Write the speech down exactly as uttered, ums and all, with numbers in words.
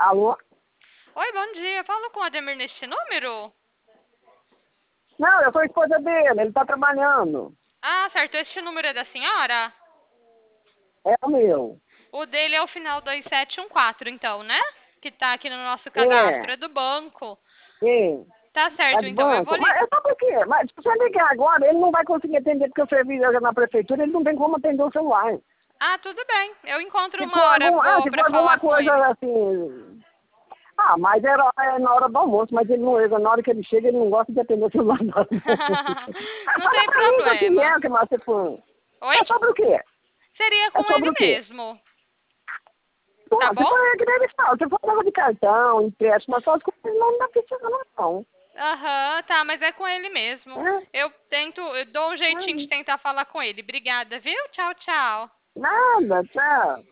Alô? Oi, bom dia. Falo com o Ademir neste número? Não, eu sou a esposa dele, ele tá trabalhando. Ah, certo. Este número é da senhora? É o meu. O dele é o final dois sete um quatro, então, né? Que tá aqui no nosso cadastro. É, É do banco. é. Tá É certo, do então. Eu vou banco. ligar. Mas é só por quê? Mas se você ligar agora, ele não vai conseguir atender porque o serviço é na prefeitura, ele não tem como atender o celular. Ah, tudo bem. Eu encontro Se for, uma hora algum, ah, boa se for pra alguma falar com coisa ele. assim... Ah, mas era, é na hora do almoço, mas ele não, na hora que ele chega, ele não gosta de atender o celular. Não. Ah, Não fala tem pra mim o que problema. é que você foi. Oi? É sobre o quê? Seria É com sobre ele o quê? mesmo. Pô, Tá se bom? for é que deve estar, se for negócio de cartão, empréstimo, essas coisas, não dá precisa não. Aham, tá, mas é com ele mesmo. É, Eu tento, eu dou um jeitinho de é, tentar falar com ele. Obrigada, viu? Tchau, tchau. nada, tchau.